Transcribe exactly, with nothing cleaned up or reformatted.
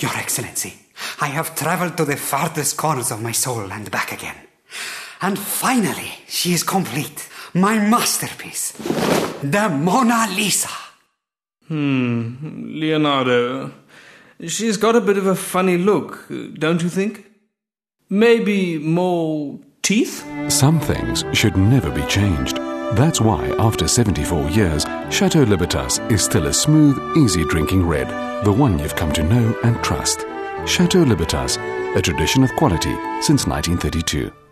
Your Excellency, I have travelled to the farthest corners of my soul and back again. And finally, she is complete. My masterpiece. The Mona Lisa. Hmm, Leonardo. She's got a bit of a funny look, don't you think? Maybe more teeth? Some things should never be changed. That's why, after seventy-four years, Chateau Libertas is still a smooth, easy-drinking red. The one you've come to know and trust. Chateau Libertas, a tradition of quality since nineteen thirty-two.